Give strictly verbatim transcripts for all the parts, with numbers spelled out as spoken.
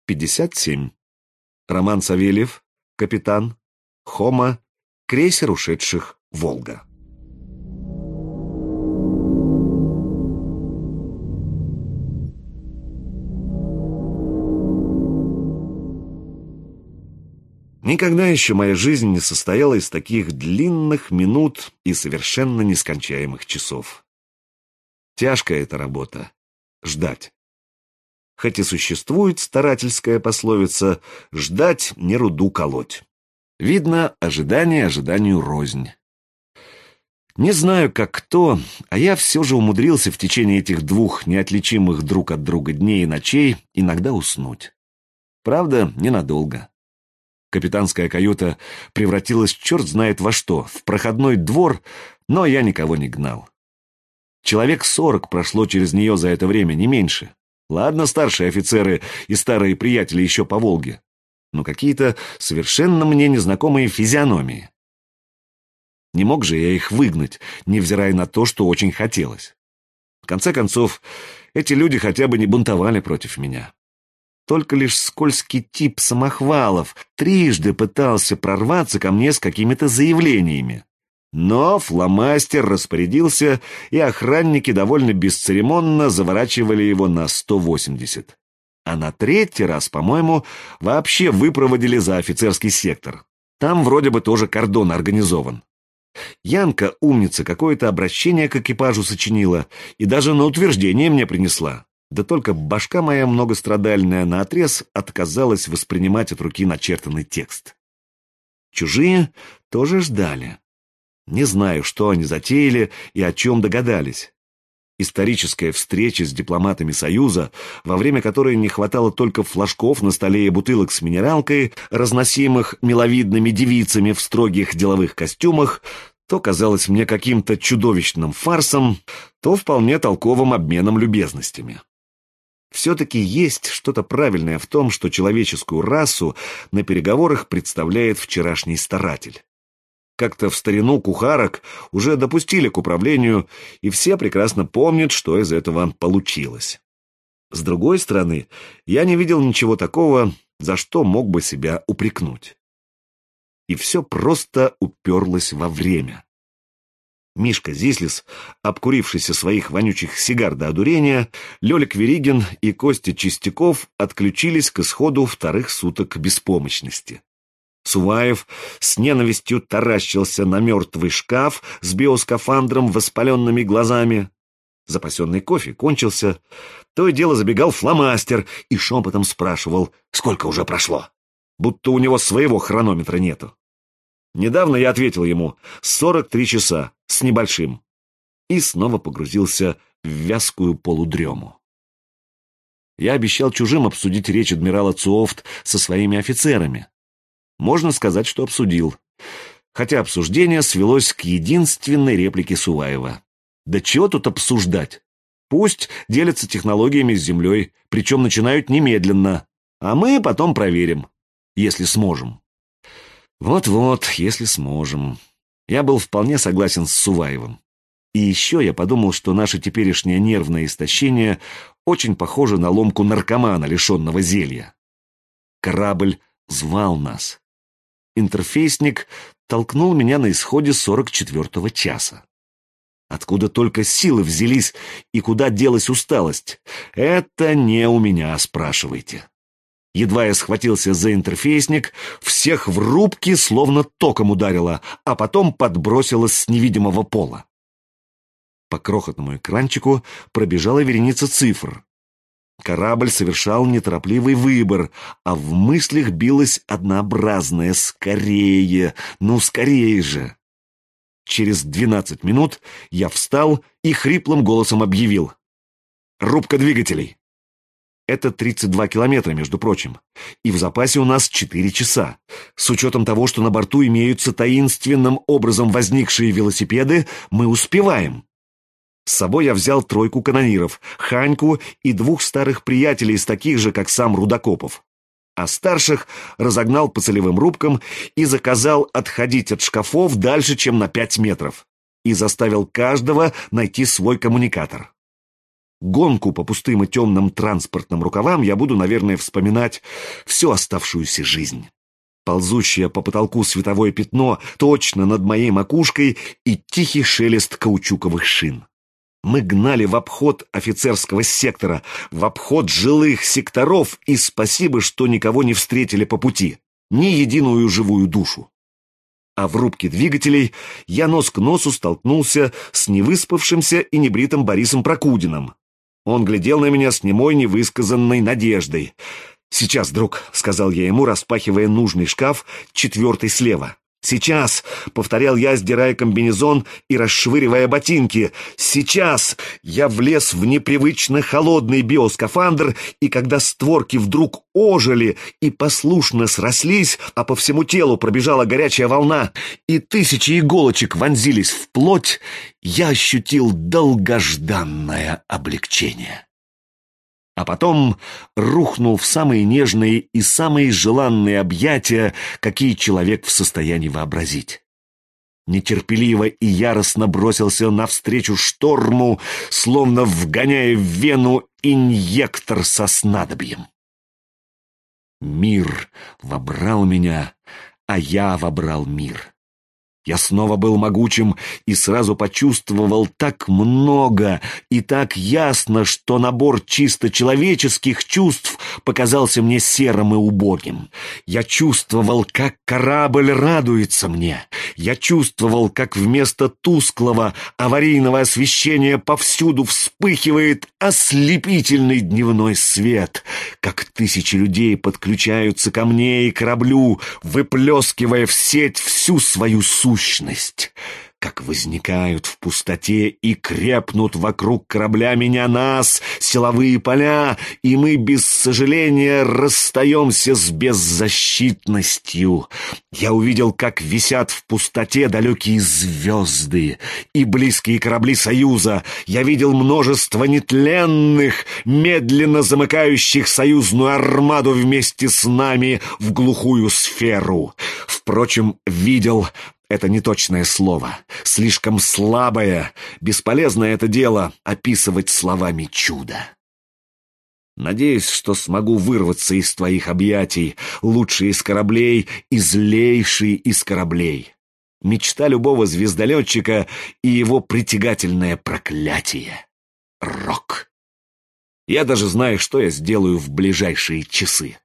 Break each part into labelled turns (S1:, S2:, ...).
S1: пятьдесят семь. Роман Савельев, капитан. Хома, крейсер ушедших «Волга». Никогда еще моя жизнь не состояла из таких длинных минут и совершенно нескончаемых часов. Тяжкая эта работа — ждать. Хоть и существует старательская пословица «ждать не руду колоть». Видно, ожидание ожиданию рознь. Не знаю, как кто, а я все же умудрился в течение этих двух неотличимых друг от друга дней и ночей иногда уснуть. Правда, ненадолго. Капитанская каюта превратилась черт знает во что, в проходной двор, но я никого не гнал. Человек сорок прошло через нее за это время, не меньше. Ладно, старшие офицеры и старые приятели еще по Волге, но какие-то совершенно мне незнакомые физиономии. Не мог же я их выгнать, невзирая на то, что очень хотелось. В конце концов, эти люди хотя бы не бунтовали против меня. Только лишь скользкий тип Самохвалов трижды пытался прорваться ко мне с какими-то заявлениями. Но фломастер распорядился, и охранники довольно бесцеремонно заворачивали его на сто восемьдесят. А на третий раз, по-моему, вообще выпроводили за офицерский сектор. Там вроде бы тоже кордон организован. Янка, умница, какое-то обращение к экипажу сочинила и даже на утверждение мне принесла. Да только башка моя многострадальная наотрез отказалась воспринимать от руки начертанный текст. Чужие тоже ждали. Не знаю, что они затеяли и о чем догадались. Историческая встреча с дипломатами Союза, во время которой не хватало только флажков на столе и бутылок с минералкой, разносимых миловидными девицами в строгих деловых костюмах, то казалось мне каким-то чудовищным фарсом, то вполне толковым обменом любезностями. Все-таки есть что-то правильное в том, что человеческую расу на переговорах представляет вчерашний старатель. Как-то в старину кухарок уже допустили к управлению, и все прекрасно помнят, что из этого получилось. С другой стороны, я не видел ничего такого, за что мог бы себя упрекнуть. И все просто уперлось во время. Мишка Зислис, обкурившийся своих вонючих сигар до одурения, Лёлик Веригин и Костя Чистяков отключились к исходу вторых суток беспомощности. Суваев с ненавистью таращился на мертвый шкаф с биоскафандром, воспаленными глазами. Запасенный кофе кончился. То и дело забегал фломастер и шепотом спрашивал, сколько уже прошло, будто у него своего хронометра нету. Недавно я ответил ему сорок три часа с небольшим и снова погрузился в вязкую полудрему. Я обещал чужим обсудить речь адмирала Цуофт со своими офицерами. Можно сказать, что обсудил, хотя обсуждение свелось к единственной реплике Суваева. Да чего тут обсуждать? Пусть делятся технологиями с Землей, причем начинают немедленно, а мы потом проверим, если сможем. Вот-вот, если сможем. Я был вполне согласен с Суваевым. И еще я подумал, что наше теперешнее нервное истощение очень похоже на ломку наркомана, лишенного зелья. Корабль звал нас. Интерфейсник толкнул меня на исходе сорок четвёртого часа. Откуда только силы взялись и куда делась усталость? Это не у меня, спрашивайте. Едва я схватился за интерфейсник, всех в рубке словно током ударило, а потом подбросило с невидимого пола. По крохотному экранчику пробежала вереница цифр. Корабль совершал неторопливый выбор, а в мыслях билось однообразное «скорее, ну скорее же». Через двенадцать минут я встал и хриплым голосом объявил: «Рубка двигателей». Это тридцать два километра, между прочим, и в запасе у нас четыре часа. С учетом того, что на борту имеются таинственным образом возникшие велосипеды, мы успеваем. С собой я взял тройку канониров, Ханьку и двух старых приятелей из таких же, как сам Рудокопов. А старших разогнал по целевым рубкам и заказал отходить от шкафов дальше, чем на пять метров, и заставил каждого найти свой коммуникатор. Гонку по пустым и темным транспортным рукавам я буду, наверное, вспоминать всю оставшуюся жизнь. Ползущее по потолку световое пятно точно над моей макушкой и тихий шелест каучуковых шин. Мы гнали в обход офицерского сектора, в обход жилых секторов, и спасибо, что никого не встретили по пути, ни единую живую душу. А в рубке двигателей я нос к носу столкнулся с невыспавшимся и небритым Борисом Прокудиным. Он глядел на меня с немой невысказанной надеждой. «Сейчас, друг», — сказал я ему, распахивая нужный шкаф, четвертый слева. «Сейчас», — повторял я, сдирая комбинезон и расшвыривая ботинки. «Сейчас!» Я влез в непривычно холодный биоскафандр, и когда створки вдруг ожили и послушно срослись, а по всему телу пробежала горячая волна, и тысячи иголочек вонзились в плоть, я ощутил долгожданное облегчение. А потом рухнул в самые нежные и самые желанные объятия, какие человек в состоянии вообразить. Нетерпеливо и яростно бросился навстречу шторму, словно вгоняя в вену инъектор со снадобьем. Мир вобрал меня, а я вобрал мир. Я снова был могучим и сразу почувствовал так много и так ясно, что набор чисто человеческих чувств показался мне серым и убогим. Я чувствовал, как корабль радуется мне. Я чувствовал, как вместо тусклого аварийного освещения повсюду вспыхивает ослепительный дневной свет, как тысячи людей подключаются ко мне и кораблю, выплескивая в сеть всю свою сущность. Сущность, как возникают в пустоте и крепнут вокруг корабля меня нас силовые поля, и мы без сожаления расстаемся с беззащитностью. Я увидел, как висят в пустоте далекие звезды и близкие корабли Союза. Я видел множество нетленных, медленно замыкающих союзную армаду вместе с нами в глухую сферу. Впрочем, видел — это неточное слово, слишком слабое, бесполезное это дело описывать словами чудо. Надеюсь, что смогу вырваться из твоих объятий, лучший из кораблей и злейший из кораблей. Мечта любого звездолетчика и его притягательное проклятие — рок. Я даже знаю, что я сделаю в ближайшие часы.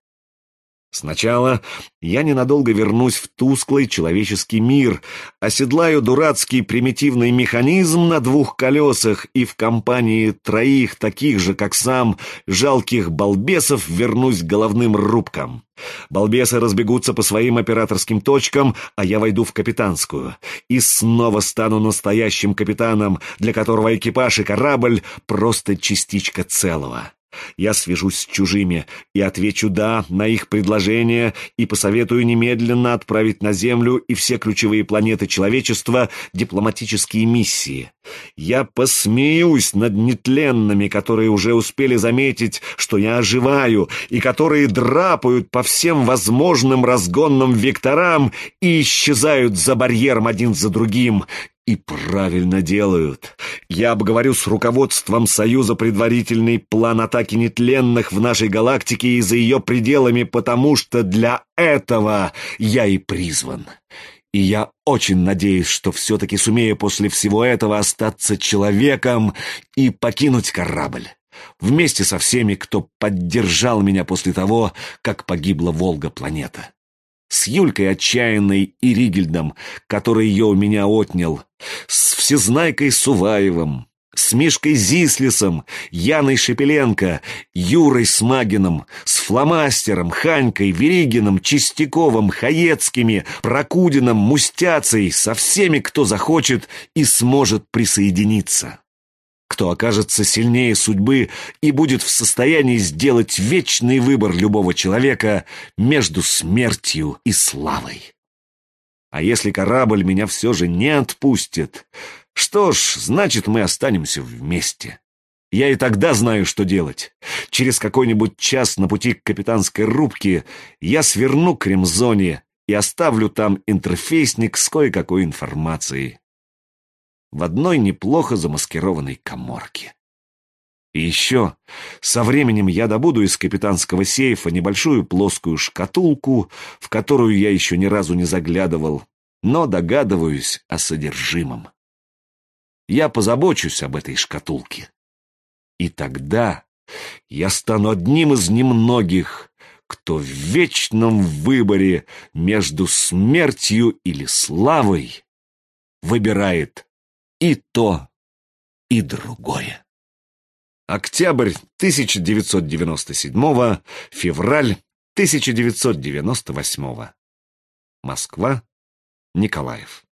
S1: Сначала я ненадолго вернусь в тусклый человеческий мир, оседлаю дурацкий примитивный механизм на двух колесах и в компании троих таких же, как сам, жалких балбесов вернусь к головным рубкам. Балбесы разбегутся по своим операторским точкам, а я войду в капитанскую и снова стану настоящим капитаном, для которого экипаж и корабль — просто частичка целого. Я свяжусь с чужими и отвечу «да» на их предложение и посоветую немедленно отправить на Землю и все ключевые планеты человечества дипломатические миссии. Я посмеюсь над нетленными, которые уже успели заметить, что я оживаю, и которые драпают по всем возможным разгонным векторам и исчезают за барьером один за другим. И правильно делают. Я обговорю с руководством Союза предварительный план атаки нетленных в нашей галактике и за ее пределами, потому что для этого я и призван. И я очень надеюсь, что все-таки сумею после всего этого остаться человеком и покинуть корабль. Вместе со всеми, кто поддержал меня после того, как погибла Волга-планета. С Юлькой Отчаянной и Ригельдом, который ее у меня отнял, с Всезнайкой Суваевым, с Мишкой Зислисом, Яной Шепеленко, Юрой Смагиным, с Фломастером, Ханькой, Веригиным, Чистяковым, Хаецкими, Прокудиным, Мустяцей, со всеми, кто захочет и сможет присоединиться. Кто окажется сильнее судьбы и будет в состоянии сделать вечный выбор любого человека между смертью и славой. А если корабль меня все же не отпустит, что ж, значит, мы останемся вместе. Я и тогда знаю, что делать. Через какой-нибудь час на пути к капитанской рубке я сверну к ремзоне и оставлю там интерфейсник с кое-какой информацией в одной неплохо замаскированной каморке. И еще, со временем я добуду из капитанского сейфа небольшую плоскую шкатулку, в которую я еще ни разу не заглядывал, но догадываюсь о содержимом. Я позабочусь об этой шкатулке. И тогда я стану одним из немногих, кто в вечном выборе между смертью или славой выбирает и то, и другое. Октябрь тысяча девятьсот девяносто седьмого, февраль тысяча девятьсот девяносто восьмого. Москва, Николаев.